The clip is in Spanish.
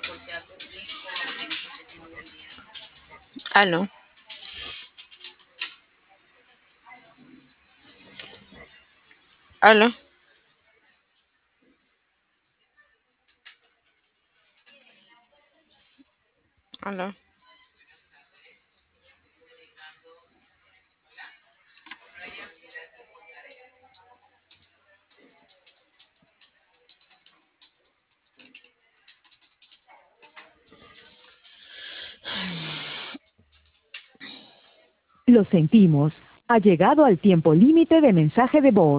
Aló, aló, aló. Lo sentimos. Ha llegado al tiempo límite de mensaje de voz.